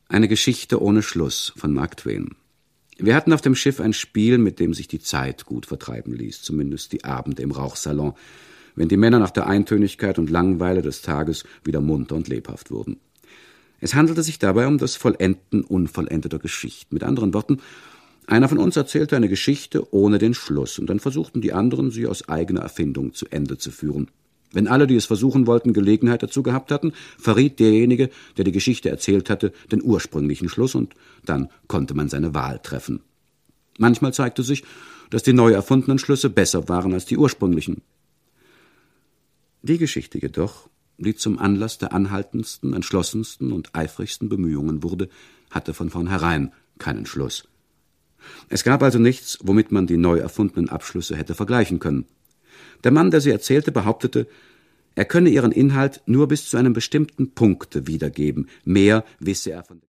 Eine Geschichte ohne Schluss von Mark Twain. Wir hatten auf dem Schiff ein Spiel, mit dem sich die Zeit gut vertreiben ließ, zumindest die Abende im Rauchsalon, wenn die Männer nach der Eintönigkeit und Langeweile des Tages wieder munter und lebhaft wurden. Es handelte sich dabei um das Vollenden unvollendeter Geschichten. Mit anderen Worten, einer von uns erzählte eine Geschichte ohne den Schluss, und dann versuchten die anderen, sie aus eigener Erfindung zu Ende zu führen. Wenn alle, die es versuchen wollten, Gelegenheit dazu gehabt hatten, verriet derjenige, der die Geschichte erzählt hatte, den ursprünglichen Schluss, und dann konnte man seine Wahl treffen. Manchmal zeigte sich, dass die neu erfundenen Schlüsse besser waren als die ursprünglichen. Die Geschichte jedoch, die zum Anlass der anhaltendsten, entschlossensten und eifrigsten Bemühungen wurde, hatte von vornherein keinen Schluss. Es gab also nichts, womit man die neu erfundenen Abschlüsse hätte vergleichen können. Der Mann, der sie erzählte, behauptete, er könne ihren Inhalt nur bis zu einem bestimmten Punkte wiedergeben. Mehr wisse er von